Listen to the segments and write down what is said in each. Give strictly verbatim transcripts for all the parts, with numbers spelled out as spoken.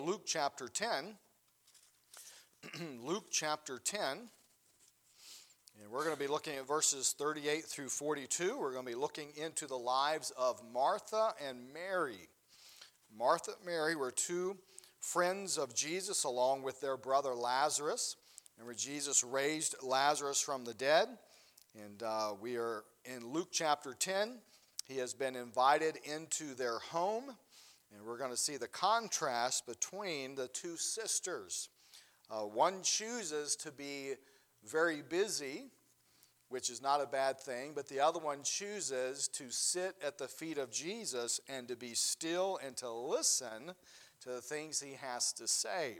Luke chapter ten. Luke chapter ten. And we're going to be looking at verses thirty-eight through forty-two. We're going to be looking into the lives of Martha and Mary. Martha and Mary were two friends of Jesus along with their brother Lazarus. Remember, Jesus raised Lazarus from the dead. And uh, we are in Luke chapter ten. He has been invited into their home. And we're going to see the contrast between the two sisters. Uh, one chooses to be very busy, which is not a bad thing, but the other one chooses to sit at the feet of Jesus and to be still and to listen to the things he has to say.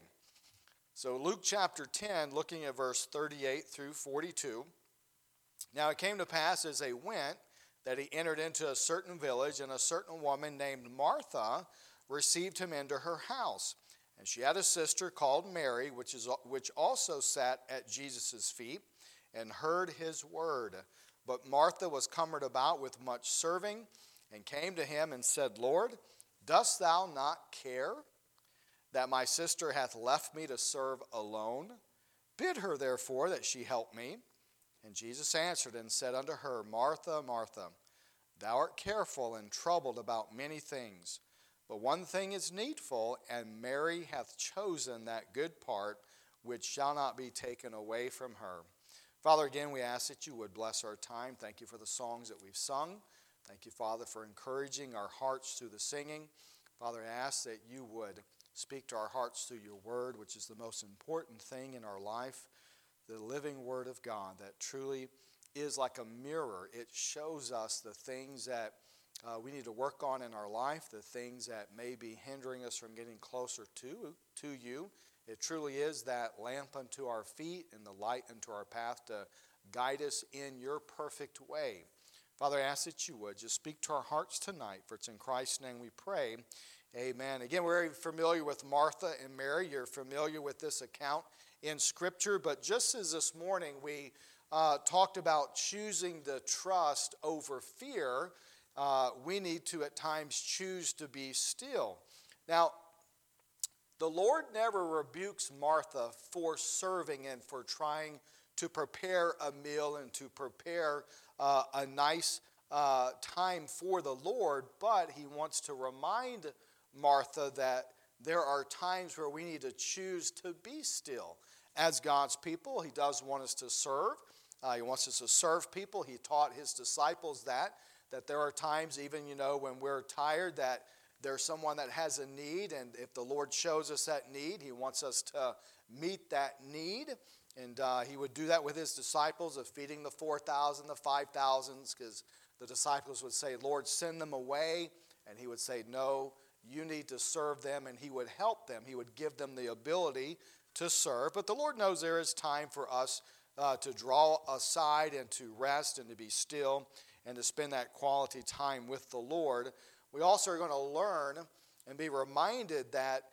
So Luke chapter ten, looking at verse thirty-eight through forty-two. Now it came to pass as they went that he entered into a certain village, and a certain woman named Martha received him into her house. And she had a sister called Mary, which is which also sat at Jesus' feet and heard his word. But Martha was cumbered about with much serving, and came to him and said, Lord, dost thou not care that my sister hath left me to serve alone? Bid her therefore that she help me. And Jesus answered and said unto her, Martha, Martha, thou art careful and troubled about many things. But one thing is needful, and Mary hath chosen that good part, which shall not be taken away from her. Father, again, we ask that you would bless our time. Thank you for the songs that we've sung. Thank you, Father, for encouraging our hearts through the singing. Father, I ask that you would speak to our hearts through your word, which is the most important thing in our life, the living word of God that truly is like a mirror. It shows us the things that Uh, we need to work on in our life, the things that may be hindering us from getting closer to, to you. It truly is that lamp unto our feet and the light unto our path to guide us in your perfect way. Father, I ask that you would just speak to our hearts tonight, for it's in Christ's name we pray. Amen. Again, we're very familiar with Martha and Mary. You're familiar with this account in Scripture, but just as this morning we uh, talked about choosing the trust over fear, Uh, we need to at times choose to be still. Now, the Lord never rebukes Martha for serving and for trying to prepare a meal and to prepare uh, a nice uh, time for the Lord, but he wants to remind Martha that there are times where we need to choose to be still. As God's people, he does want us to serve. Uh, he wants us to serve people. He taught his disciples that. That there are times, even, you know, when we're tired, that there's someone that has a need, and if the Lord shows us that need, he wants us to meet that need. And uh, he would do that with his disciples of feeding the four thousand, the five thousands, because the disciples would say, Lord, send them away. And he would say, no, you need to serve them, and he would help them. He would give them the ability to serve. But the Lord knows there is time for us uh, to draw aside and to rest and to be still, and to spend that quality time with the Lord. We also are going to learn and be reminded that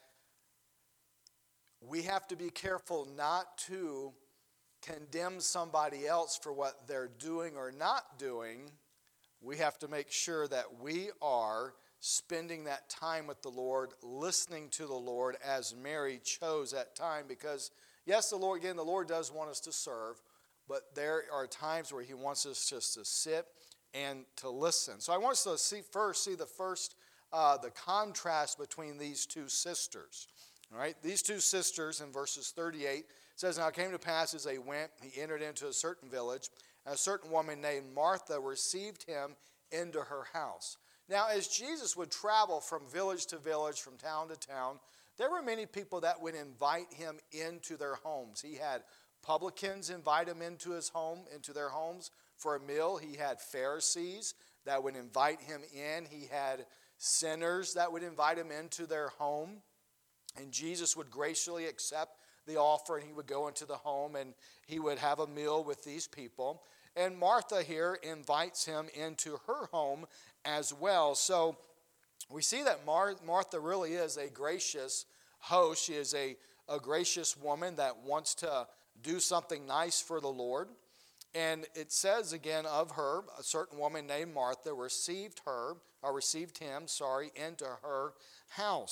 we have to be careful not to condemn somebody else for what they're doing or not doing. We have to make sure that we are spending that time with the Lord, listening to the Lord as Mary chose that time. Because, yes, the Lord, again, the Lord does want us to serve, but there are times where he wants us just to sit and to listen. So I want us to see first, see the first, uh, the contrast between these two sisters. All right, these two sisters in verses thirty-eight says, Now it came to pass as they went, he entered into a certain village, and a certain woman named Martha received him into her house. Now as Jesus would travel from village to village, from town to town, there were many people that would invite him into their homes. He had publicans invite him into his home, into their homes for a meal. He had Pharisees that would invite him in. He had sinners that would invite him into their home. And Jesus would graciously accept the offer, and he would go into the home and he would have a meal with these people. And Martha here invites him into her home as well. So we see that Mar- Martha really is a gracious host. She is a, a gracious woman that wants to do something nice for the Lord. And it says again of her, a certain woman named Martha received her, or received him, sorry, into her house.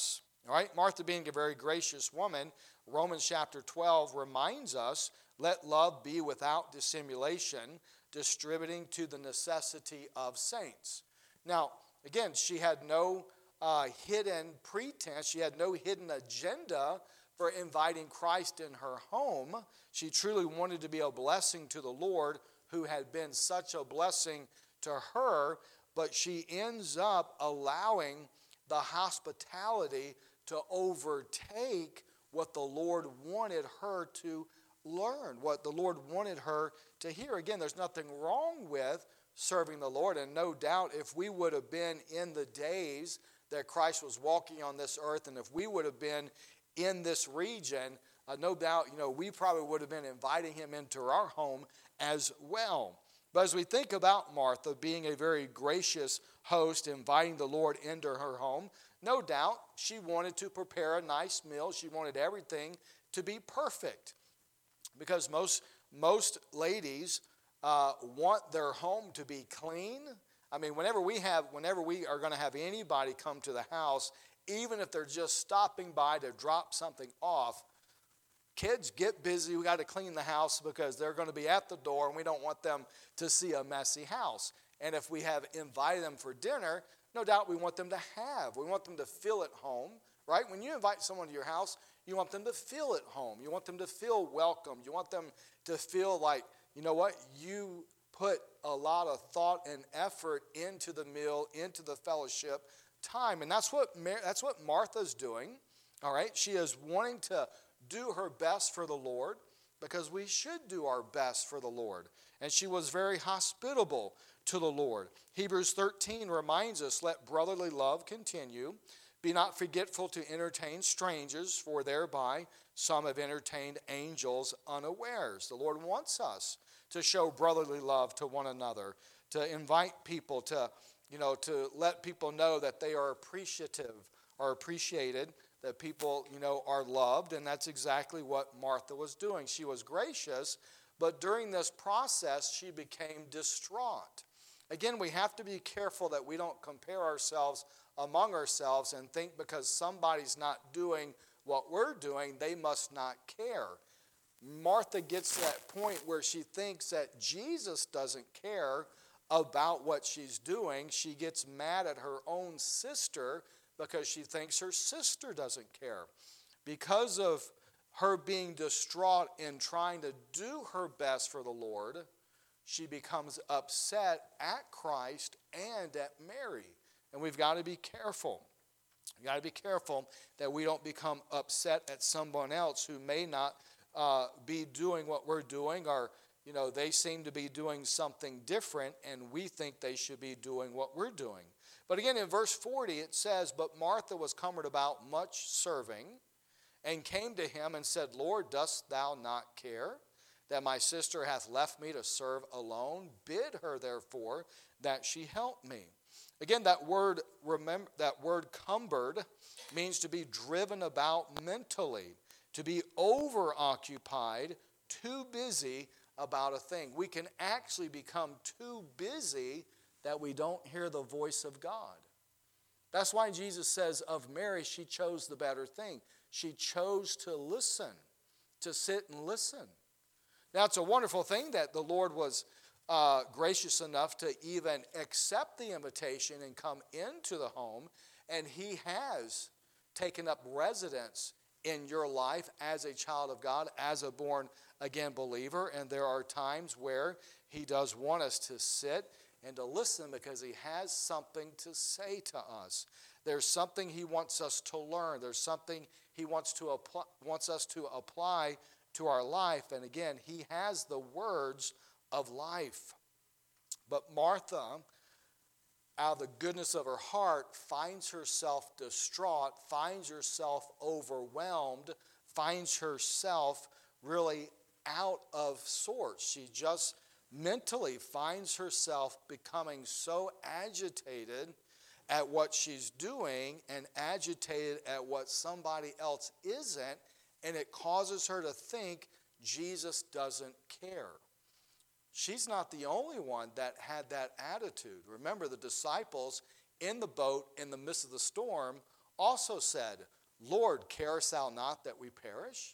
All right, Martha being a very gracious woman, Romans chapter twelve reminds us, let love be without dissimulation, distributing to the necessity of saints. Now, again, she had no uh, hidden pretense. She had no hidden agenda for inviting Christ in her home. She truly wanted to be a blessing to the Lord, who had been such a blessing to her, but she ends up allowing the hospitality to overtake what the Lord wanted her to learn, what the Lord wanted her to hear. Again, there's nothing wrong with serving the Lord, and no doubt if we would have been in the days that Christ was walking on this earth, and if we would have been in this region, uh, no doubt, you know, we probably would have been inviting him into our home as well. But as we think about Martha being a very gracious host, inviting the Lord into her home, no doubt she wanted to prepare a nice meal. She wanted everything to be perfect, because most most ladies uh, want their home to be clean. I mean, whenever we have, whenever we are going to have anybody come to the house, even if they're just stopping by to drop something off, kids, get busy. We got to clean the house because they're going to be at the door, and we don't want them to see a messy house. And if we have invited them for dinner, no doubt we want them to have. We want them to feel at home, right? When you invite someone to your house, you want them to feel at home. You want them to feel welcome. You want them to feel like, you know what, you put a lot of thought and effort into the meal, into the fellowship time. And that's what Mar- that's what Martha's doing, all right? She is wanting to do her best for the Lord, because we should do our best for the Lord. And she was very hospitable to the Lord. Hebrews thirteen reminds us, let brotherly love continue. Be not forgetful to entertain strangers, for thereby some have entertained angels unawares. The Lord wants us to show brotherly love to one another, to invite people, to, you know, to let people know that they are appreciative or appreciated, that people, you know, are loved. And that's exactly what Martha was doing. She was gracious, but during this process, she became distraught. Again, we have to be careful that we don't compare ourselves among ourselves and think because somebody's not doing what we're doing, they must not care. Martha gets to that point where she thinks that Jesus doesn't care about what she's doing. She gets mad at her own sister because she thinks her sister doesn't care. Because of her being distraught in trying to do her best for the Lord, she becomes upset at Christ and at Mary. And we've got to be careful. We've got to be careful that we don't become upset at someone else who may not uh, be doing what we're doing, or, you know, they seem to be doing something different and we think they should be doing what we're doing. But again, in verse forty, it says, but Martha was cumbered about much serving, and came to him and said, Lord, dost thou not care that my sister hath left me to serve alone? Bid her therefore that she help me. Again, that word, remember, that word cumbered means to be driven about mentally, to be overoccupied, too busy about a thing. We can actually become too busy that we don't hear the voice of God. That's why Jesus says of Mary, she chose the better thing. She chose to listen, to sit and listen. Now, it's a wonderful thing that the Lord was uh, gracious enough to even accept the invitation and come into the home, and he has taken up residence in your life as a child of God, as a born-again believer, and there are times where he does want us to sit and to listen because he has something to say to us. There's something he wants us to learn. There's something he wants to apply, wants us to apply to our life. And again, he has the words of life. But Martha, out of the goodness of her heart, finds herself distraught, finds herself overwhelmed, finds herself really out of sorts. She just mentally finds herself becoming so agitated at what she's doing and agitated at what somebody else isn't, and it causes her to think Jesus doesn't care. She's not the only one that had that attitude. Remember, the disciples in the boat in the midst of the storm also said, Lord, carest thou not that we perish?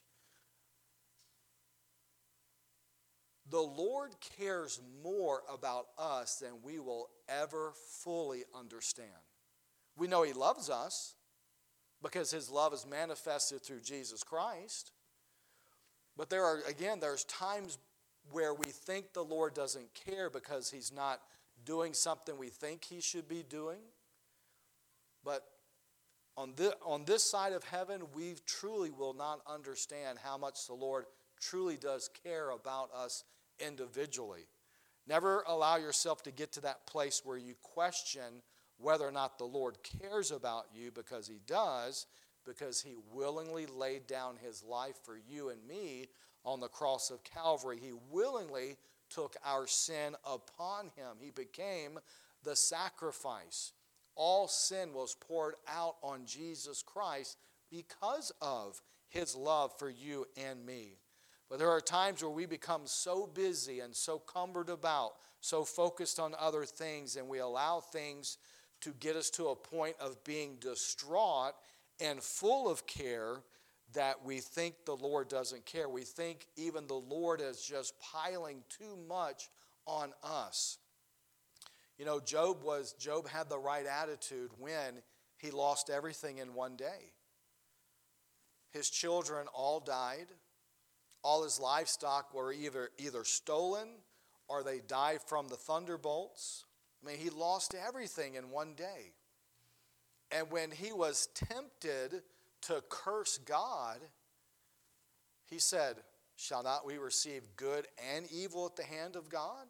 The Lord cares more about us than we will ever fully understand. We know he loves us because his love is manifested through Jesus Christ. But there are, again, there's times where we think the Lord doesn't care because he's not doing something we think he should be doing. But on this, on this side of heaven, we truly will not understand how much the Lord truly does care about us individually. Never allow yourself to get to that place where you question whether or not the Lord cares about you, because he does, because he willingly laid down his life for you and me on the cross of Calvary. He willingly took our sin upon him. He became the sacrifice. All sin was poured out on Jesus Christ because of his love for you and me. But there are times where we become so busy and so cumbered about, so focused on other things, and we allow things to get us to a point of being distraught and full of care that we think the Lord doesn't care. We think even the Lord is just piling too much on us. You know, Job was Job had the right attitude when he lost everything in one day. His children all died. All his livestock were either, either stolen or they died from the thunderbolts. I mean, he lost everything in one day. And when he was tempted to curse God, he said, shall not we receive good and evil at the hand of God?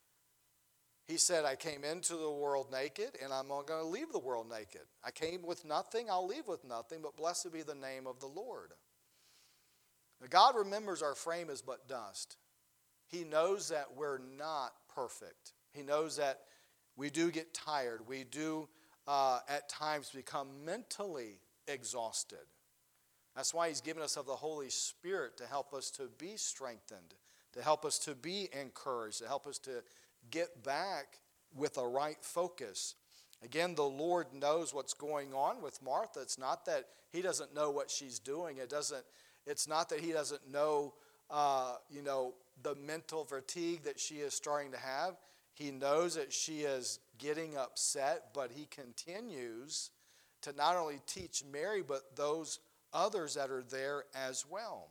He said, I came into the world naked, and I'm going to leave the world naked. I came with nothing, I'll leave with nothing, but blessed be the name of the Lord. Now, God remembers our frame is but dust. He knows that we're not perfect. He knows that we do get tired. We do uh, at times become mentally exhausted. That's why he's given us of the Holy Spirit to help us to be strengthened, to help us to be encouraged, to help us to get back with a right focus. Again, the Lord knows what's going on with Martha. It's not that he doesn't know what she's doing. It doesn't. It's not that he doesn't know, uh, you know, the mental fatigue that she is starting to have. He knows that she is getting upset, but he continues to not only teach Mary, but those others that are there as well.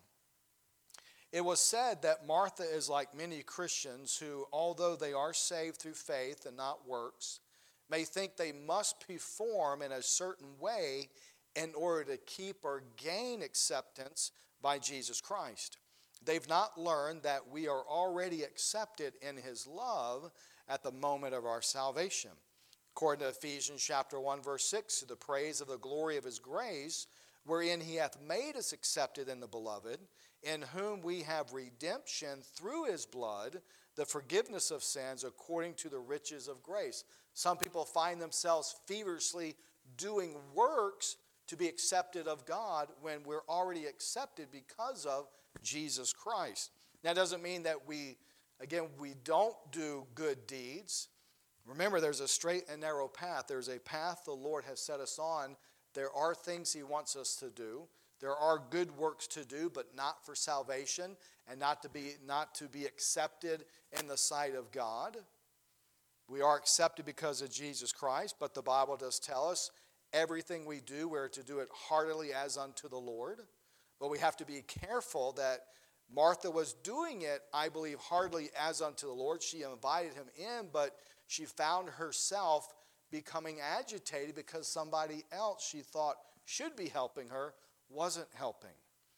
It was said that Martha is like many Christians who, although they are saved through faith and not works, may think they must perform in a certain way in order to keep or gain acceptance by Jesus Christ. They've not learned that we are already accepted in his love at the moment of our salvation. According to Ephesians chapter one, verse six, to the praise of the glory of his grace, wherein he hath made us accepted in the beloved, in whom we have redemption through his blood, the forgiveness of sins according to the riches of grace. Some people find themselves feverishly doing works to be accepted of God when we're already accepted because of Jesus Christ. That doesn't mean that we, again, we don't do good deeds. Remember, there's a straight and narrow path. There's a path the Lord has set us on. There are things he wants us to do. There are good works to do, but not for salvation and not to be, not to be accepted in the sight of God. We are accepted because of Jesus Christ, but the Bible does tell us everything we do, we're to do it heartily as unto the Lord. But we have to be careful that Martha was doing it, I believe, heartily as unto the Lord. She invited him in, but she found herself becoming agitated because somebody else she thought should be helping her wasn't helping.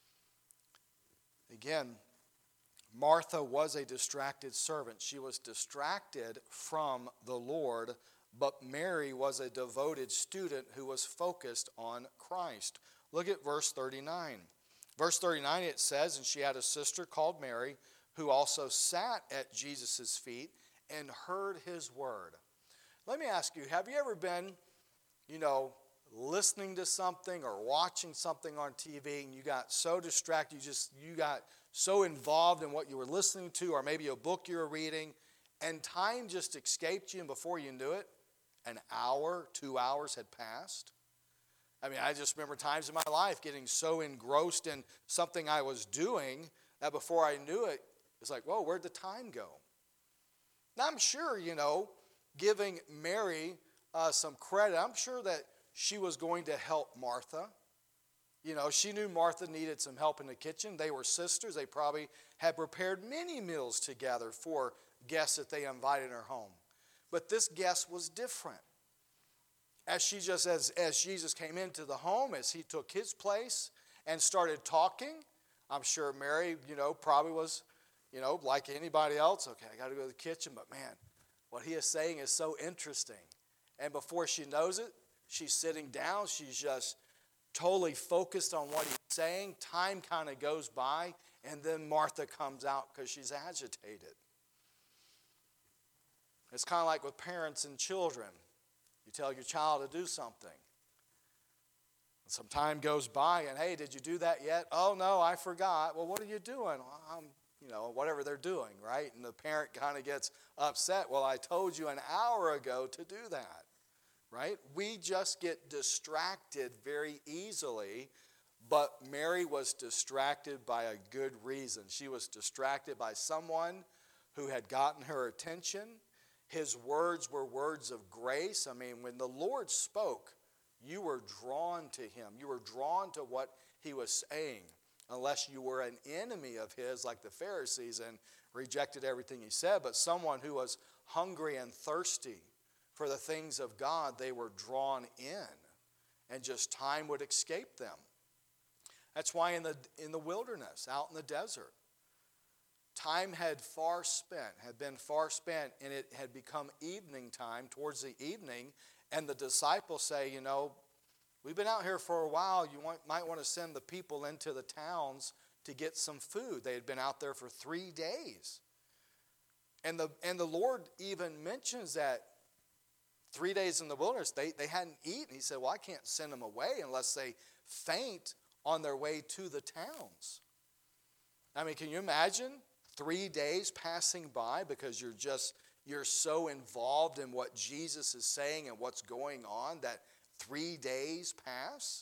Again, Martha was a distracted servant. She was distracted from the Lord, but Mary was a devoted student who was focused on Christ. Look at verse thirty-nine. Verse thirty-nine, it says, and she had a sister called Mary, who also sat at Jesus' feet and heard his word. Let me ask you, have you ever been, you know, listening to something or watching something on T V and you got so distracted, you just you got so involved in what you were listening to, or maybe a book you were reading, and time just escaped you, and before you knew it, an hour, two hours had passed? I mean, I just remember times in my life getting so engrossed in something I was doing that before I knew it, it's like, whoa, where'd the time go? Now, I'm sure, you know, giving Mary uh, some credit, I'm sure that she was going to help Martha. You know, she knew Martha needed some help in the kitchen. They were sisters. They probably had prepared many meals together for guests that they invited in her home. But this guest was different. As she just, as, as Jesus came into the home, as he took his place and started talking, I'm sure Mary, you know, probably was, you know, like anybody else, okay, I got to go to the kitchen, but man, what he is saying is so interesting. And before she knows it, she's sitting down, she's just totally focused on what he's saying. Time kind of goes by, and then Martha comes out because she's agitated. It's kind of like with parents and children. You tell your child to do something. Some time goes by, and hey, did you do that yet? Oh, no, I forgot. Well, what are you doing? Well, I'm, you know, whatever they're doing, right? And the parent kind of gets upset. Well, I told you an hour ago to do that, right? We just get distracted very easily, but Mary was distracted by a good reason. She was distracted by someone who had gotten her attention. His words were words of grace. I mean, when the Lord spoke, you were drawn to him. You were drawn to what he was saying, unless you were an enemy of his like the Pharisees and rejected everything he said. But someone who was hungry and thirsty for the things of God, they were drawn in, and just time would escape them. That's why in the, in the wilderness, out in the desert, time had far spent, had been far spent, and it had become evening time, towards the evening, and the disciples say, you know, we've been out here for a while. You want, might want to send the people into the towns to get some food. They had been out there for three days. And the, and the Lord even mentions that three days in the wilderness, they, they hadn't eaten. He said, well, I can't send them away unless they faint on their way to the towns. I mean, can you imagine three days passing by because you're just, you're so involved in what Jesus is saying and what's going on that three days pass?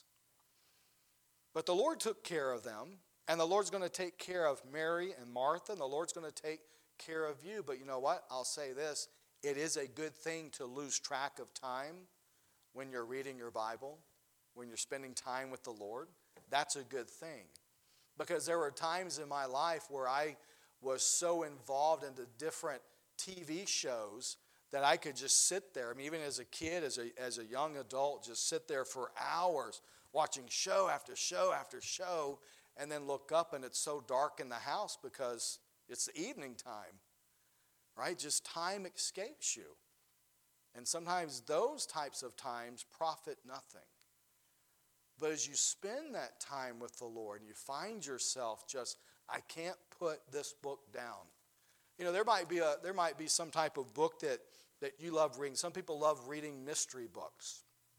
But the Lord took care of them, and the Lord's going to take care of Mary and Martha, and the Lord's going to take care of you. But you know what? I'll say this. It is a good thing to lose track of time when you're reading your Bible, when you're spending time with the Lord. That's a good thing. Because there were times in my life where I was so involved in the different T V shows that I could just sit there. I mean, even as a kid, as a, as a young adult, just sit there for hours watching show after show after show, and then look up and it's so dark in the house because it's the evening time, right? Just time escapes you. And sometimes those types of times profit nothing. But as you spend that time with the Lord, you find yourself just, I can't put this book down. You know, there might be a there might be some type of book that, that you love reading. Some people love reading mystery books.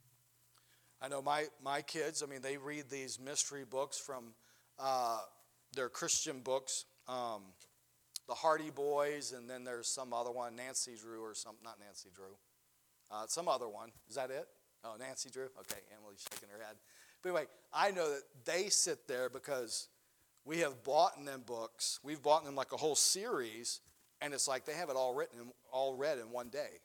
I know my, my kids, I mean, they read these mystery books from uh, their Christian books, um, the Hardy Boys, and then there's some other one, Nancy Drew or something, not Nancy Drew, uh, some other one. Is that it? Oh, Nancy Drew? Okay, Emily's shaking her head. But anyway, I know that they sit there because we have bought them books. We've bought them like a whole series, and it's like they have it all written, all read in one day.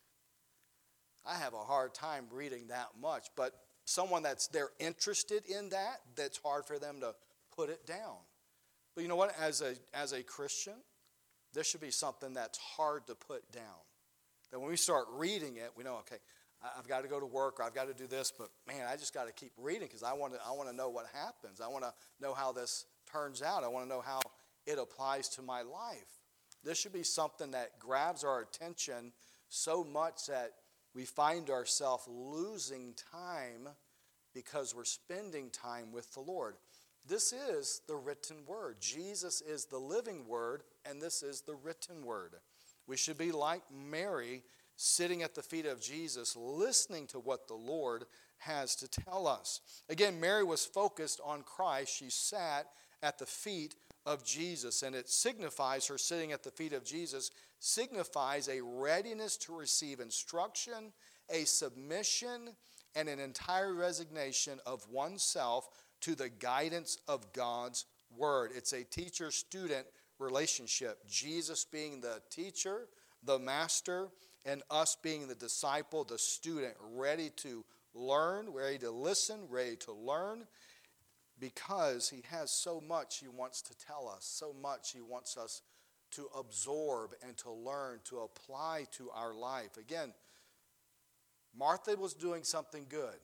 I have a hard time reading that much, but someone that's they're interested in that, that's hard for them to put it down. But you know what? As a as a Christian, this should be something that's hard to put down. That when we start reading it, we know, okay, I've got to go to work or I've got to do this, but man, I just got to keep reading because I want to I want to know what happens. I want to know how this turns out. I want to know how it applies to my life. This should be something that grabs our attention so much that we find ourselves losing time because we're spending time with the Lord. This is the written word. Jesus is the living word, and this is the written word. We should be like Mary, sitting at the feet of Jesus, listening to what the Lord has to tell us. Again, Mary was focused on Christ. She sat at the feet of Jesus, and it signifies her sitting at the feet of Jesus, signifies a readiness to receive instruction, a submission, and an entire resignation of oneself to the guidance of God's word. It's a teacher-student relationship. Jesus being the teacher, the master, and us being the disciple, the student, ready to learn, ready to listen, ready to learn, because he has so much he wants to tell us, so much he wants us to absorb and to learn, to apply to our life. Again, Martha was doing something good.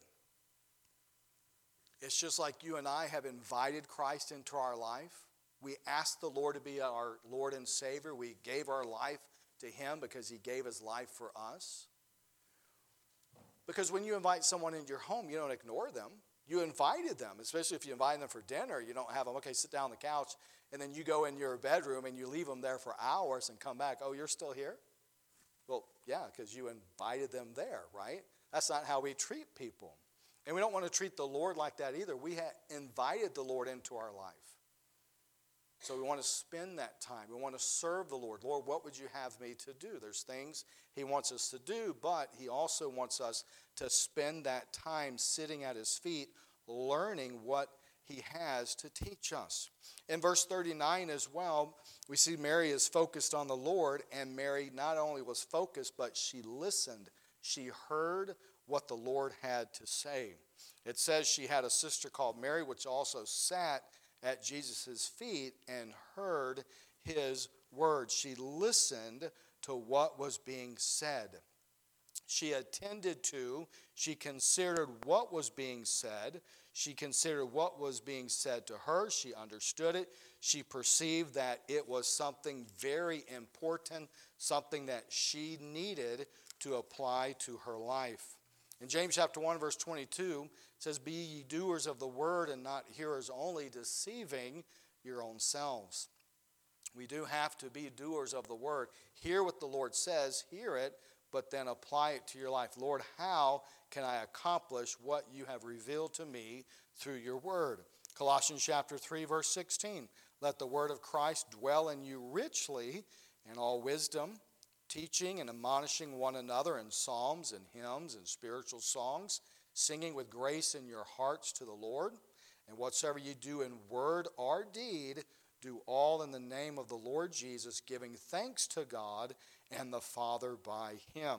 It's just like you and I have invited Christ into our life. We asked the Lord to be our Lord and Savior. We gave our life to him because he gave his life for us. Because when you invite someone into your home, you don't ignore them. You invited them, especially if you invite them for dinner. You don't have them, okay, sit down on the couch, and then you go in your bedroom and you leave them there for hours and come back. Oh, you're still here? Well, yeah, because you invited them there, right? That's not how we treat people. And we don't want to treat the Lord like that either. We have invited the Lord into our life. So we want to spend that time. We want to serve the Lord. Lord, what would you have me to do? There's things he wants us to do, but he also wants us to spend that time sitting at his feet, learning what he has to teach us. In verse thirty-nine as well, we see Mary is focused on the Lord, and Mary not only was focused, but she listened. She heard what the Lord had to say. It says she had a sister called Mary, which also sat at Jesus' feet and heard his words. She listened to what was being said. She attended to, she considered what was being said. She considered what was being said to her. She understood it. She perceived that it was something very important, something that she needed to apply to her life. In James chapter one, verse twenty-two, it says, "Be ye doers of the word and not hearers only, deceiving your own selves." We do have to be doers of the word. Hear what the Lord says, hear it, but then apply it to your life. Lord, how can I accomplish what you have revealed to me through your word? Colossians chapter three, verse sixteen, "Let the word of Christ dwell in you richly in all wisdom, teaching and admonishing one another in psalms and hymns and spiritual songs, singing with grace in your hearts to the Lord. And whatsoever you do in word or deed, do all in the name of the Lord Jesus, giving thanks to God and the Father by him."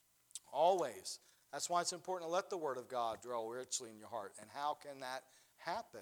Always. That's why it's important to let the word of God dwell richly in your heart. And how can that happen?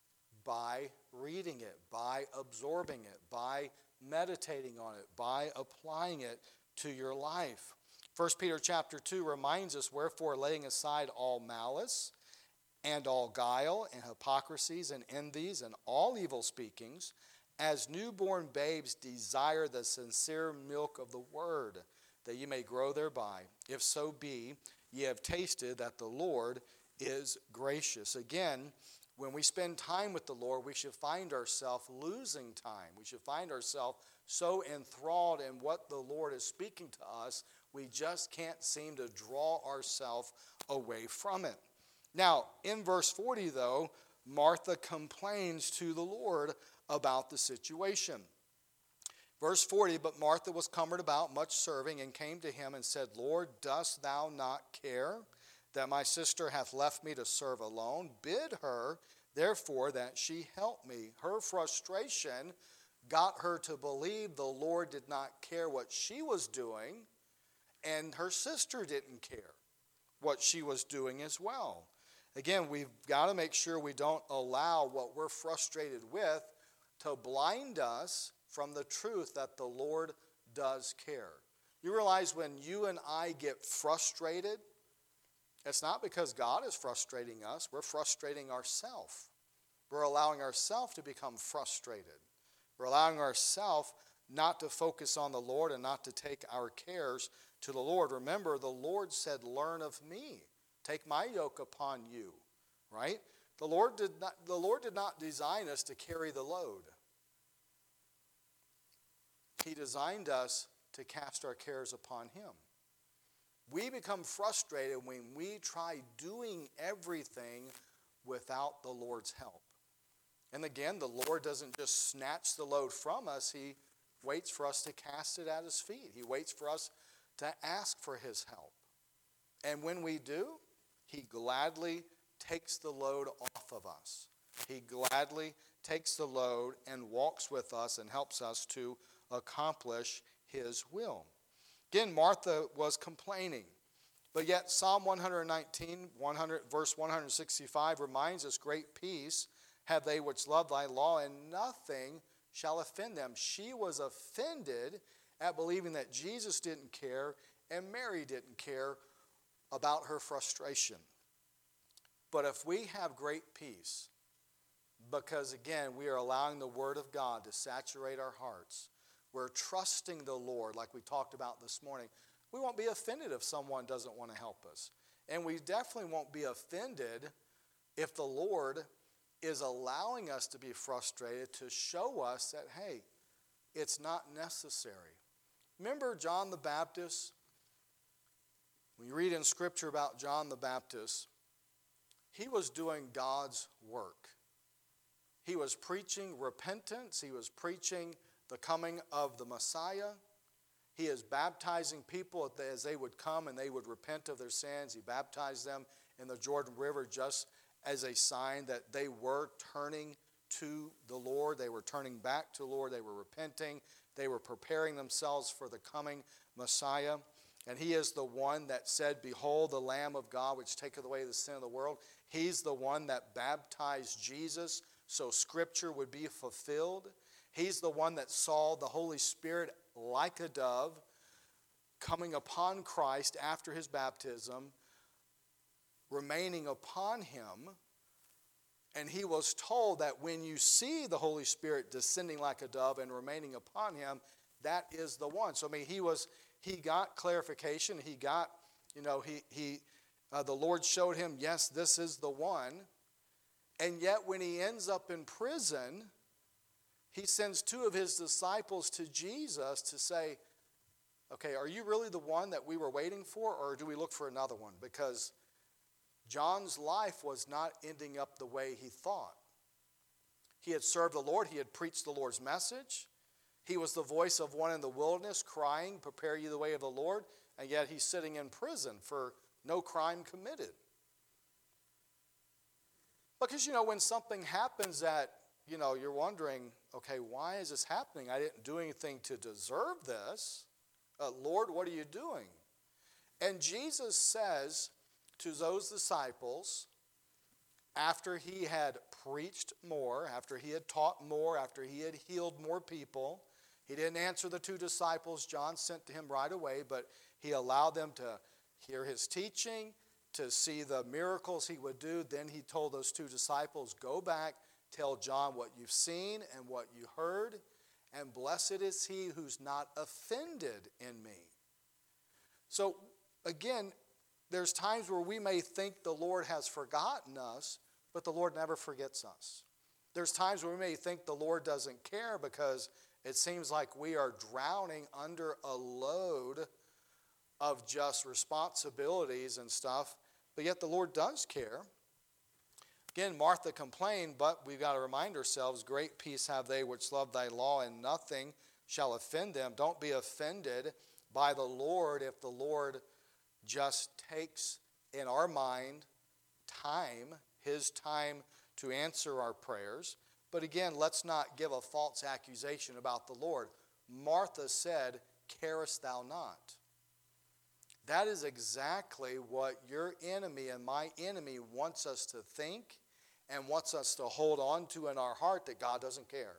By reading it, by absorbing it, by meditating on it, by applying it to your life. First Peter chapter two reminds us, "Wherefore, laying aside all malice and all guile and hypocrisies and envies and all evil speakings, as newborn babes desire the sincere milk of the word, that ye may grow thereby. If so be, ye have tasted that the Lord is gracious." Again, when we spend time with the Lord, we should find ourselves losing time. We should find ourselves so enthralled in what the Lord is speaking to us, we just can't seem to draw ourselves away from it. Now, in verse forty, though, Martha complains to the Lord about the situation. Verse forty, "But Martha was cumbered about much serving, and came to him and said, Lord, dost thou not care that my sister hath left me to serve alone? Bid her, therefore, that she help me." Her frustration got her to believe the Lord did not care what she was doing, and her sister didn't care what she was doing as well. Again, we've got to make sure we don't allow what we're frustrated with to blind us from the truth that the Lord does care. You realize when you and I get frustrated, it's not because God is frustrating us. We're frustrating ourselves. We're allowing ourselves to become frustrated. We're allowing ourselves not to focus on the Lord and not to take our cares to the Lord. Remember, the Lord said, "Learn of me. Take my yoke upon you." Right? The Lord did not, the Lord did not design us to carry the load. He designed us to cast our cares upon him. We become frustrated when we try doing everything without the Lord's help. And again, the Lord doesn't just snatch the load from us. He waits for us to cast it at his feet. He waits for us to ask for his help. And when we do, He gladly takes the load off of us. He gladly takes the load and walks with us and helps us to accomplish his will. Again, Martha was complaining. But yet Psalm one nineteen, one hundred, verse one sixty-five reminds us, great peace have they which love thy law, and nothing shall offend them. She was offended at believing that Jesus didn't care and Mary didn't care about her frustration. But if we have great peace, because again, we are allowing the Word of God to saturate our hearts, we're trusting the Lord like we talked about this morning, we won't be offended if someone doesn't want to help us. And we definitely won't be offended if the Lord is allowing us to be frustrated to show us that, hey, it's not necessary. Remember John the Baptist? When you read in Scripture about John the Baptist, he was doing God's work. He was preaching repentance. He was preaching the coming of the Messiah. He is baptizing people as they would come and they would repent of their sins. He baptized them in the Jordan River just as a sign that they were turning to the Lord. They were turning back to the Lord. They were repenting. They were preparing themselves for the coming Messiah. And he is the one that said, behold, the Lamb of God which taketh away the sin of the world. He's the one that baptized Jesus so Scripture would be fulfilled. He's the one that saw the Holy Spirit like a dove coming upon Christ after his baptism, remaining upon him. And he was told that when you see the Holy Spirit descending like a dove and remaining upon him, that is the one. So I mean, he was he got clarification. He got, you know, he he uh, the Lord showed him, yes, this is the one. And yet when he ends up in prison, he sends two of his disciples to Jesus to say, okay, are you really the one that we were waiting for, or do we look for another one? Because John's life was not ending up the way he thought. He had served the Lord. He had preached the Lord's message. He was the voice of one in the wilderness crying, prepare you the way of the Lord, and yet he's sitting in prison for no crime committed. Because, you know, when something happens that, you know, you're wondering, okay, why is this happening? I didn't do anything to deserve this. Uh, Lord, what are you doing? And Jesus says to those disciples, after he had preached more, after he had taught more, after he had healed more people, he didn't answer the two disciples John sent to him right away, but he allowed them to hear his teaching, to see the miracles he would do. Then he told those two disciples, go back, tell John what you've seen and what you heard, and blessed is he who's not offended in me. So again, there's times where we may think the Lord has forgotten us, but the Lord never forgets us. There's times where we may think the Lord doesn't care because it seems like we are drowning under a load of just responsibilities and stuff, but yet the Lord does care. Again, Martha complained, but we've got to remind ourselves, great peace have they which love thy law, and nothing shall offend them. Don't be offended by the Lord if the Lord just takes in our mind time, his time to answer our prayers. But again, let's not give a false accusation about the Lord. Martha said, carest thou not? That is exactly what your enemy and my enemy wants us to think and wants us to hold on to in our heart, that God doesn't care.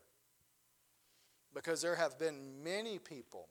Because there have been many people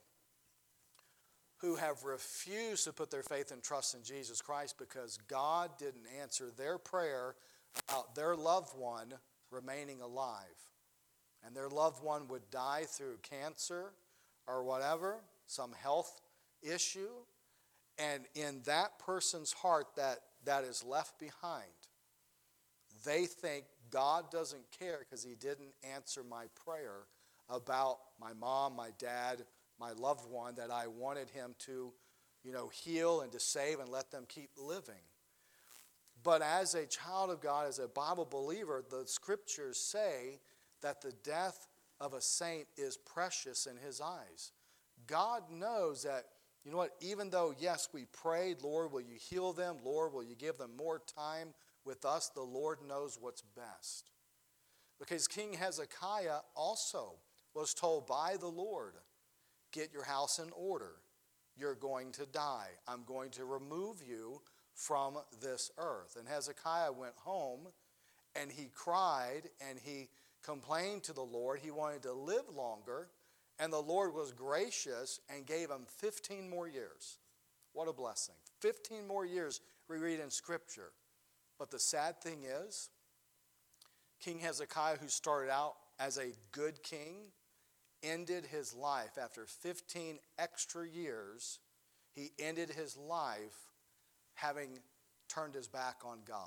who have refused to put their faith and trust in Jesus Christ because God didn't answer their prayer about their loved one remaining alive. And their loved one would die through cancer or whatever, some health issue. And in that person's heart that, that is left behind, they think God doesn't care because he didn't answer my prayer about my mom, my dad, my loved one that I wanted him to, you know, heal and to save and let them keep living. But as a child of God, as a Bible believer, the scriptures say that the death of a saint is precious in his eyes. God knows that, You know what? Even though, yes, we prayed, Lord, will you heal them? Lord, will you give them more time with us? The Lord knows what's best. Because King Hezekiah also was told by the Lord, get your house in order. You're going to die. I'm going to remove you from this earth. And Hezekiah went home and he cried and he complained to the Lord. He wanted to live longer, and the Lord was gracious and gave him fifteen more years. What a blessing. fifteen more years we read in Scripture. But the sad thing is, King Hezekiah, who started out as a good king, ended his life after fifteen extra years. He ended his life having turned his back on God.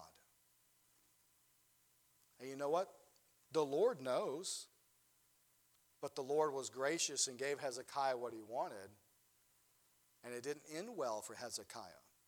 And you know what? The Lord knows. But the Lord was gracious and gave Hezekiah what he wanted. And it didn't end well for Hezekiah.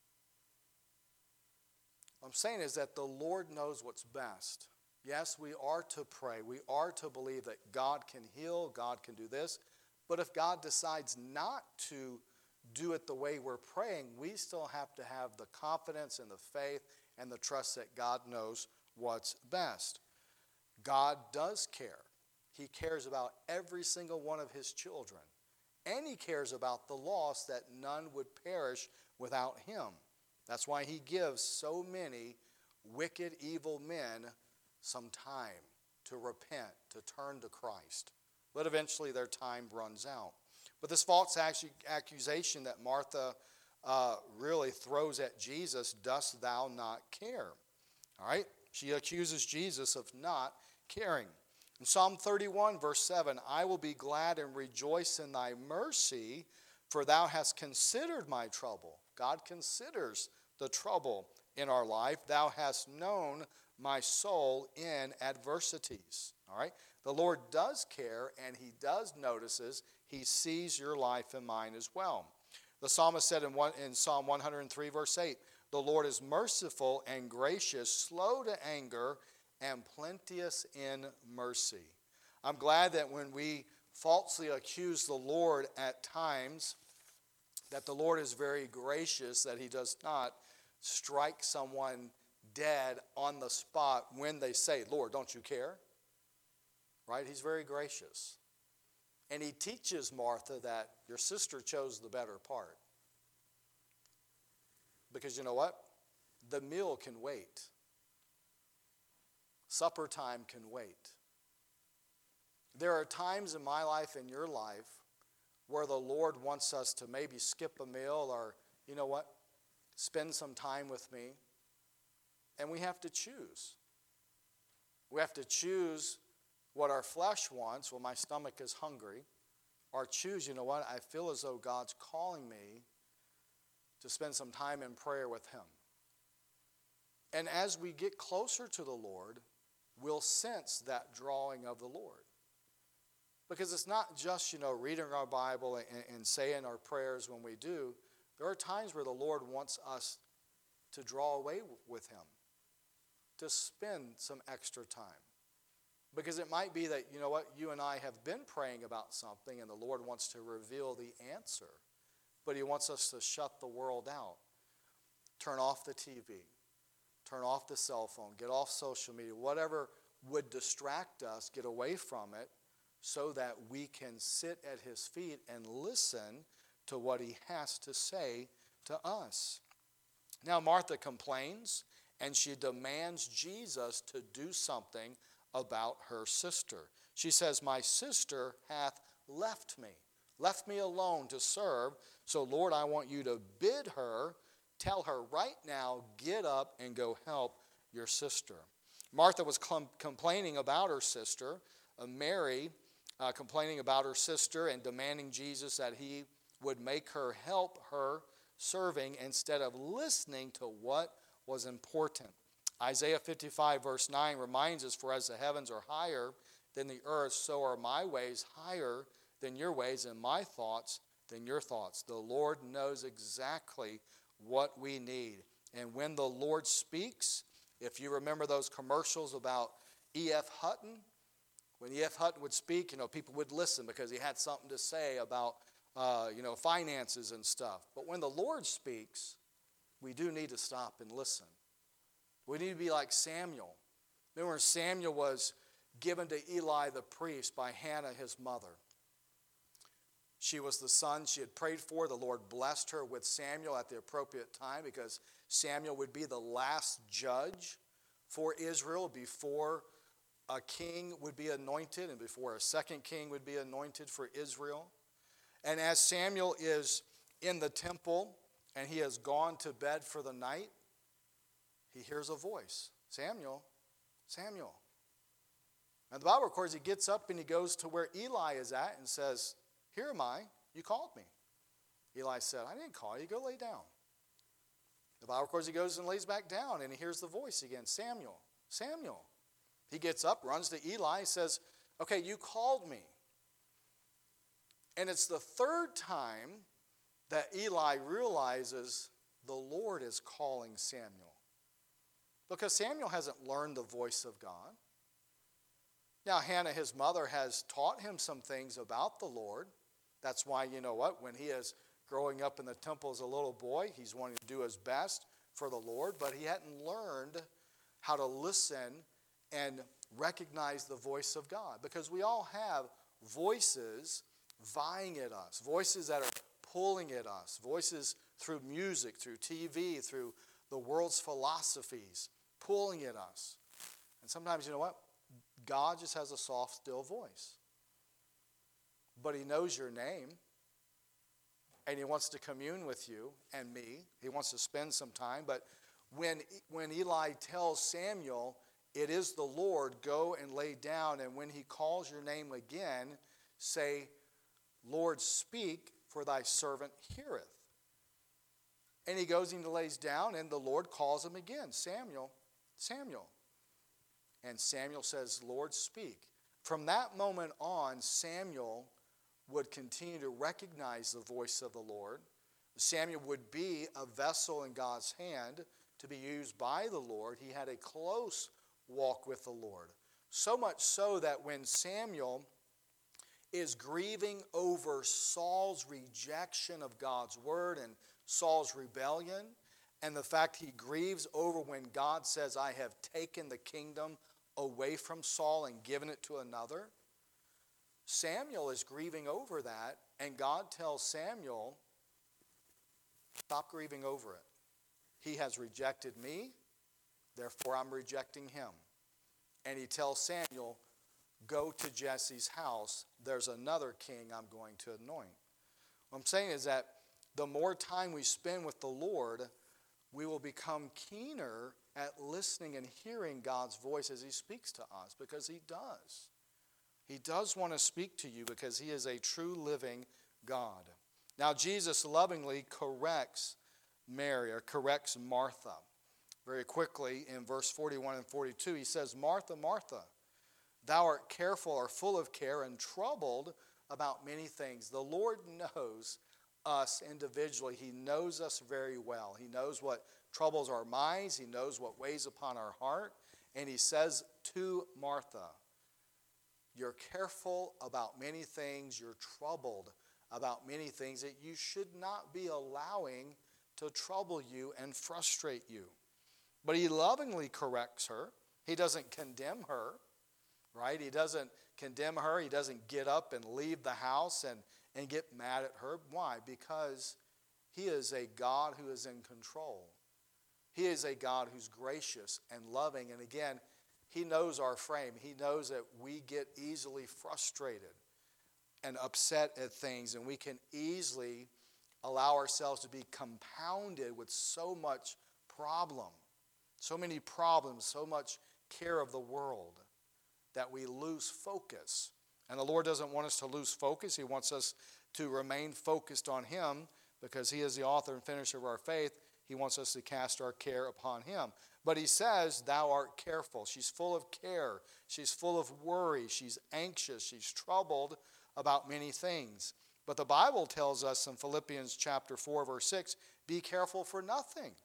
What I'm saying is that the Lord knows what's best. Yes, we are to pray. We are to believe that God can heal, God can do this. But if God decides not to do it the way we're praying, we still have to have the confidence and the faith and the trust that God knows what's best. God does care. He cares about every single one of his children. And he cares about the lost, that none would perish without him. That's why he gives so many wicked, evil men some time to repent, to turn to Christ. But eventually their time runs out. But this false accusation that Martha uh, really throws at Jesus, dost thou not care? All right? She accuses Jesus of not caring. In Psalm thirty-one, verse seven, I will be glad and rejoice in thy mercy, for thou hast considered my trouble. God considers the trouble in our life. Thou hast known my soul in adversities. All right? The Lord does care, and he does notices. He sees your life and mine as well. The psalmist said in, one, in Psalm one hundred three, verse eight, the Lord is merciful and gracious, slow to anger, and plenteous in mercy. I'm glad that when we falsely accuse the Lord at times, that the Lord is very gracious, that he does not strike someone dead on the spot when they say, Lord, don't you care? Right? He's very gracious. And he teaches Martha that your sister chose the better part. Because you know what? The meal can wait. Supper time can wait. There are times in my life, in your life, where the Lord wants us to maybe skip a meal or, you know what, spend some time with me. And we have to choose. We have to choose what our flesh wants, well, my stomach is hungry, or choose, you know what, I feel as though God's calling me to spend some time in prayer with him. And as we get closer to the Lord, we'll sense that drawing of the Lord. Because it's not just, you know, reading our Bible and, and saying our prayers when we do. There are times where the Lord wants us to draw away with him, to spend some extra time. Because it might be that, you know what, you and I have been praying about something and the Lord wants to reveal the answer. But he wants us to shut the world out. Turn off the T V. Turn off the cell phone. Get off social media. Whatever would distract us, get away from it so that we can sit at his feet and listen to what he has to say to us. Now Martha complains and she demands Jesus to do something about her sister. She says, my sister hath left me, left me alone to serve. So Lord, I want you to bid her, tell her right now, get up and go help your sister. Martha was com- complaining about her sister. Uh, Mary uh, complaining about her sister and demanding Jesus that he would make her help her serving instead of listening to what was important. Isaiah fifty-five verse nine reminds us, for as the heavens are higher than the earth, so are my ways higher than your ways, and my thoughts than your thoughts. The Lord knows exactly what we need. And when the Lord speaks, if you remember those commercials about E F Hutton, when E F Hutton would speak, you know, people would listen because he had something to say about uh, you know, finances and stuff. But when the Lord speaks, we do need to stop and listen. We need to be like Samuel. Remember, Samuel was given to Eli the priest by Hannah, his mother. She was the son she had prayed for. The Lord blessed her with Samuel at the appropriate time because Samuel would be the last judge for Israel before a king would be anointed and before a second king would be anointed for Israel. And as Samuel is in the temple and he has gone to bed for the night, he hears a voice. Samuel, Samuel. And the Bible records he gets up and he goes to where Eli is at and says, "Here am I, you called me." Eli said, "I didn't call you, go lay down." The Bible records he goes and lays back down and he hears the voice again, "Samuel, Samuel." He gets up, runs to Eli, and says, "Okay, you called me." And it's the third time that Eli realizes the Lord is calling Samuel. Because Samuel hasn't learned the voice of God. Now, Hannah, his mother, has taught him some things about the Lord. That's why, you know what, when he is growing up in the temple as a little boy, he's wanting to do his best for the Lord, but he hadn't learned how to listen and recognize the voice of God. Because we all have voices vying at us, voices that are pulling at us, voices through music, through T V, through the world's philosophies, pulling at us. And sometimes, you know what? God just has a soft, still voice. But he knows your name, and he wants to commune with you and me. He wants to spend some time. But when, when Eli tells Samuel, "It is the Lord, go and lay down," and when he calls your name again, say, "Lord, speak, for thy servant heareth." And he goes and he lays down, and the Lord calls him again, "Samuel, Samuel." And Samuel says, "Lord, speak." From that moment on, Samuel would continue to recognize the voice of the Lord. Samuel would be a vessel in God's hand to be used by the Lord. He had a close walk with the Lord. So much so that when Samuel is grieving over Saul's rejection of God's word and Saul's rebellion, and the fact he grieves over when God says, "I have taken the kingdom away from Saul and given it to another," Samuel is grieving over that, and God tells Samuel, "Stop grieving over it. He has rejected me, therefore I'm rejecting him." And he tells Samuel, "Go to Jesse's house. There's another king I'm going to anoint." What I'm saying is that the more time we spend with the Lord, we will become keener at listening and hearing God's voice as he speaks to us, because he does. He does want to speak to you because he is a true living God. Now, Jesus lovingly corrects Mary, or corrects Martha. Very quickly, in verse forty-one and forty-two, he says, "Martha, Martha, thou art careful or full of care and troubled about many things." The Lord knows us individually. He knows us very well. He knows what troubles our minds. He knows what weighs upon our heart. And he says to Martha, "You're careful about many things. You're troubled about many things that you should not be allowing to trouble you and frustrate you." But he lovingly corrects her. He doesn't condemn her, right? He doesn't condemn her. He doesn't get up and leave the house and, and get mad at her. Why? Because he is a God who is in control. He is a God who's gracious and loving. And again, he knows our frame. He knows that we get easily frustrated and upset at things, and we can easily allow ourselves to be compounded with so much problem, so many problems, so much care of the world, that we lose focus. And the Lord doesn't want us to lose focus. He wants us to remain focused on him, because he is the author and finisher of our faith. He wants us to cast our care upon him. But he says, "Thou art careful." She's full of care. She's full of worry. She's anxious. She's troubled about many things. But the Bible tells us in Philippians chapter four, verse six, "Be careful for nothing."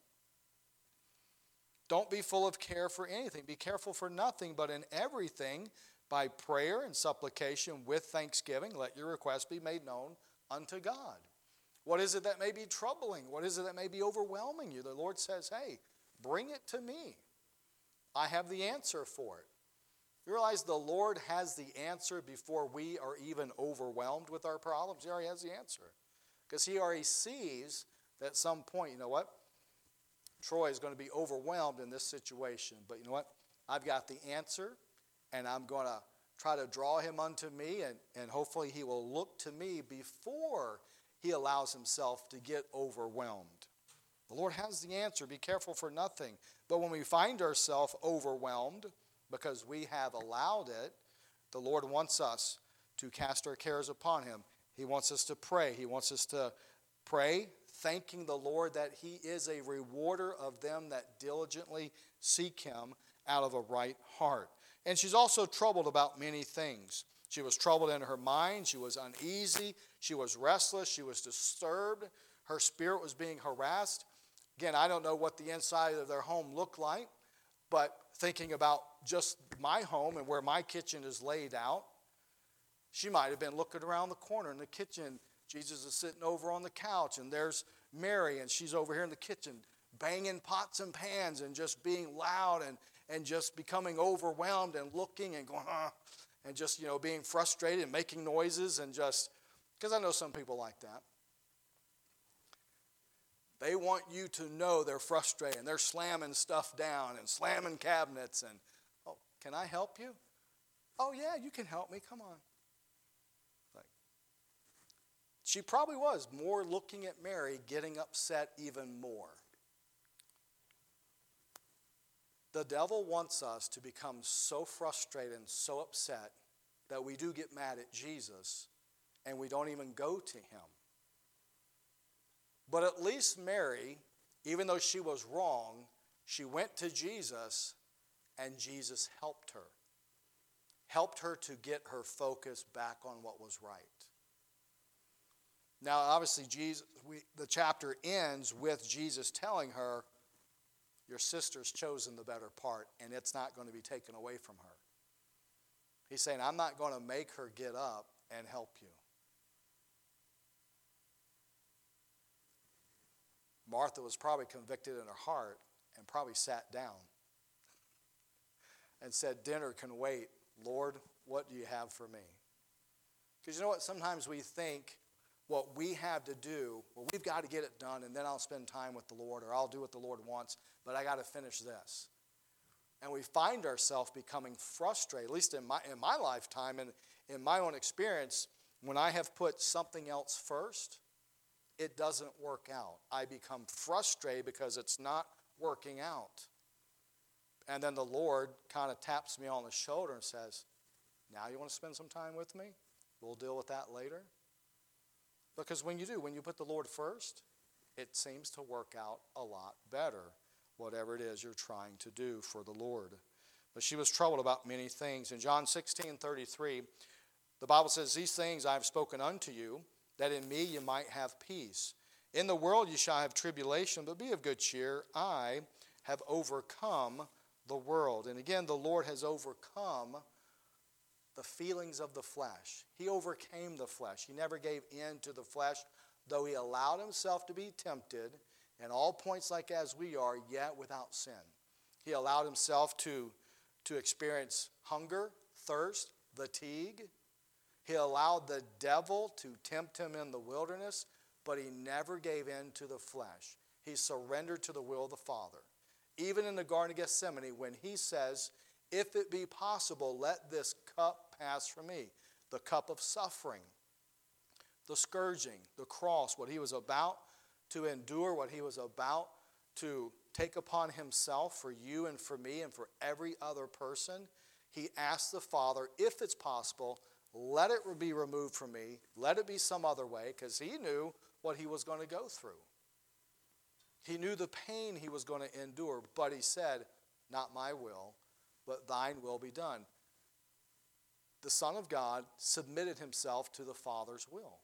Don't be full of care for anything. Be careful for nothing, but in everything, by prayer and supplication with thanksgiving, let your requests be made known unto God. What is it that may be troubling? What is it that may be overwhelming you? The Lord says, hey, bring it to me. I have the answer for it. You realize the Lord has the answer before we are even overwhelmed with our problems? He already has the answer. Because he already sees that at some point, you know what? Troy is going to be overwhelmed in this situation. But you know what? I've got the answer, and I'm going to try to draw him unto me, and, and hopefully he will look to me before he allows himself to get overwhelmed. The Lord has the answer. Be careful for nothing. But when we find ourselves overwhelmed because we have allowed it, the Lord wants us to cast our cares upon him. He wants us to pray. He wants us to pray, thanking the Lord that he is a rewarder of them that diligently seek him out of a right heart. And she's also troubled about many things. She was troubled in her mind. She was uneasy. She was restless. She was disturbed. Her spirit was being harassed. Again, I don't know what the inside of their home looked like, but thinking about just my home and where my kitchen is laid out, she might have been looking around the corner in the kitchen. Jesus is sitting over on the couch, and there's Mary, and she's over here in the kitchen banging pots and pans and just being loud and, and just becoming overwhelmed and looking and going, huh, and just, you know, being frustrated and making noises and just, because I know some people like that. They want you to know they're frustrated, and they're slamming stuff down and slamming cabinets and, oh, can I help you? Oh, yeah, you can help me. Come on. Like, she probably was more looking at Mary getting upset even more. The devil wants us to become so frustrated and so upset that we do get mad at Jesus and we don't even go to him. But at least Mary, even though she was wrong, she went to Jesus and Jesus helped her. Helped her to get her focus back on what was right. Now, obviously, Jesus, we, the chapter ends with Jesus telling her, your sister's chosen the better part, and it's not going to be taken away from her. He's saying, I'm not going to make her get up and help you. Martha was probably convicted in her heart and probably sat down and said, dinner can wait. Lord, what do you have for me? Because you know what? Sometimes we think what we have to do, well, we've got to get it done, and then I'll spend time with the Lord, or I'll do what the Lord wants, but I got to finish this. And we find ourselves becoming frustrated, at least in my, in my lifetime and in my own experience, when I have put something else first, it doesn't work out. I become frustrated because it's not working out. And then the Lord kind of taps me on the shoulder and says, now you want to spend some time with me? We'll deal with that later. Because when you do, when you put the Lord first, it seems to work out a lot better, whatever it is you're trying to do for the Lord. But she was troubled about many things. In John sixteen thirty-three, the Bible says, these things I have spoken unto you, that in me you might have peace. In the world you shall have tribulation, but be of good cheer. I have overcome the world. And again, the Lord has overcome the feelings of the flesh. He overcame the flesh. He never gave in to the flesh, though he allowed himself to be tempted in all points like as we are, yet without sin. He allowed himself to, to experience hunger, thirst, fatigue. He allowed the devil to tempt him in the wilderness, but he never gave in to the flesh. He surrendered to the will of the Father. Even in the Garden of Gethsemane, when he says, if it be possible, let this cup pass from me. The cup of suffering, the scourging, the cross, what he was about to endure, what he was about to take upon himself for you and for me and for every other person. He asked the Father, if it's possible, let it be removed from me. Let it be some other way, because he knew what he was going to go through. He knew the pain he was going to endure, but he said, not my will, but thine will be done. The Son of God submitted himself to the Father's will.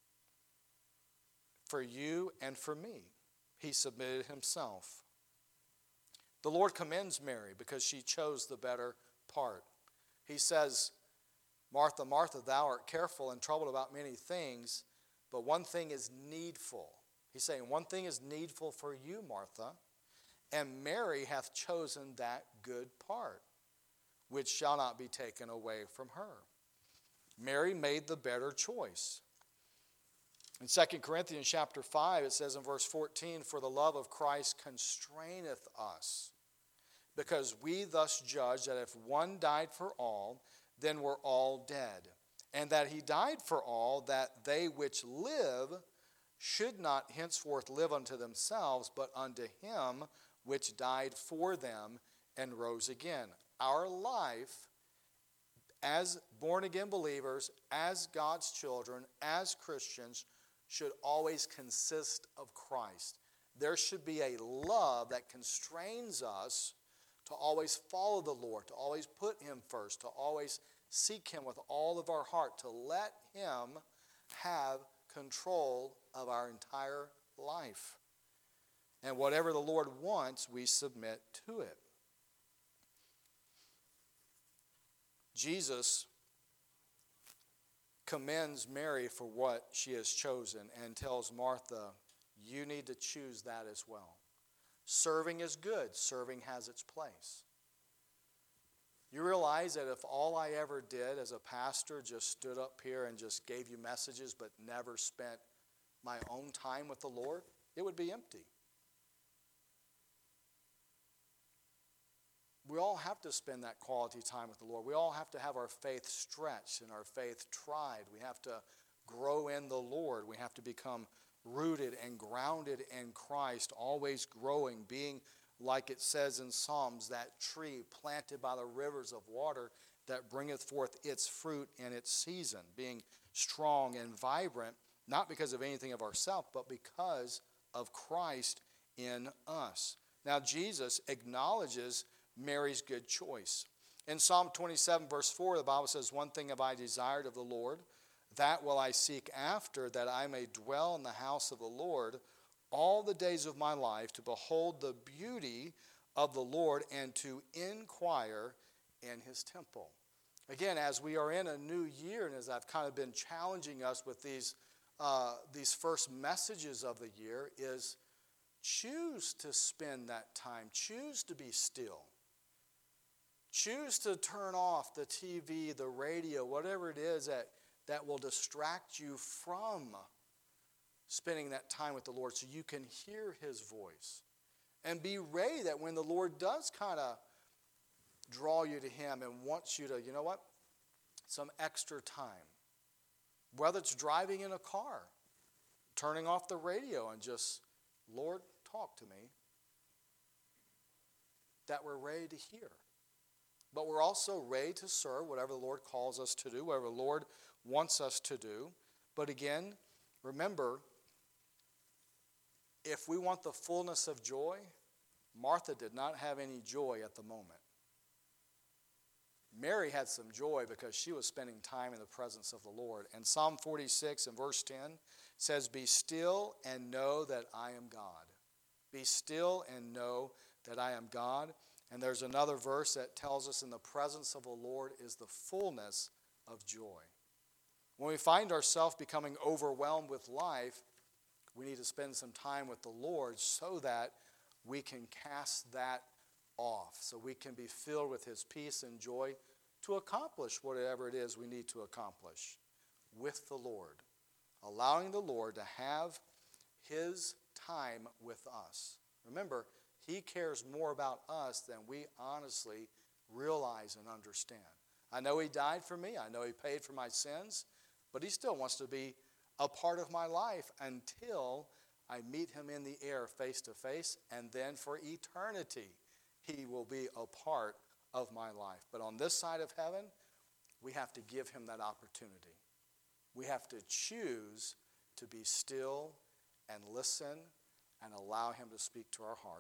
For you and for me, he submitted himself. The Lord commends Mary because she chose the better part. He says, Martha, Martha, thou art careful and troubled about many things, but one thing is needful. He's saying one thing is needful for you, Martha, and Mary hath chosen that good part, which shall not be taken away from her. Mary made the better choice. In Second Corinthians chapter five, it says in verse fourteen, for the love of Christ constraineth us, because we thus judge that if one died for all, then we're all dead. And that he died for all, that they which live should not henceforth live unto themselves, but unto him which died for them and rose again. Our life as born-again believers, as God's children, as Christians, should always consist of Christ. There should be a love that constrains us to always follow the Lord, to always put him first, to always seek him with all of our heart, to let him have control of our entire life. And whatever the Lord wants, we submit to it. Jesus commends Mary for what she has chosen and tells Martha, you need to choose that as well. Serving is good. Serving has its place. You realize that if all I ever did as a pastor just stood up here and just gave you messages but never spent my own time with the Lord, it would be empty. We all have to spend that quality time with the Lord. We all have to have our faith stretched and our faith tried. We have to grow in the Lord. We have to become rooted and grounded in Christ, always growing, being, like it says in Psalms, that tree planted by the rivers of water that bringeth forth its fruit in its season, being strong and vibrant, not because of anything of ourselves, but because of Christ in us. Now, Jesus acknowledges Mary's good choice. In Psalm twenty-seven, verse four, the Bible says, one thing have I desired of the Lord, that will I seek after, that I may dwell in the house of the Lord all the days of my life, to behold the beauty of the Lord and to inquire in his temple. Again, as we are in a new year, and as I've kind of been challenging us with these, uh, these first messages of the year, is choose to spend that time. Choose to be still. Choose to turn off the T V, the radio, whatever it is that, that will distract you from spending that time with the Lord so you can hear his voice. And be ready that when the Lord does kind of draw you to him and wants you to, you know what, some extra time, whether it's driving in a car, turning off the radio and just, Lord, talk to me, that we're ready to hear. But we're also ready to serve whatever the Lord calls us to do, whatever the Lord wants us to do. But again, remember, if we want the fullness of joy, Martha did not have any joy at the moment. Mary had some joy because she was spending time in the presence of the Lord. And Psalm forty-six and verse ten says, be still and know that I am God. Be still and know that I am God. And there's another verse that tells us in the presence of the Lord is the fullness of joy. When we find ourselves becoming overwhelmed with life, we need to spend some time with the Lord so that we can cast that off, so we can be filled with his peace and joy to accomplish whatever it is we need to accomplish with the Lord, allowing the Lord to have his time with us. Remember, he cares more about us than we honestly realize and understand. I know he died for me. I know he paid for my sins, but he still wants to be a part of my life until I meet him in the air face to face, and then for eternity he will be a part of my life. But on this side of heaven, we have to give him that opportunity. We have to choose to be still and listen and allow him to speak to our hearts.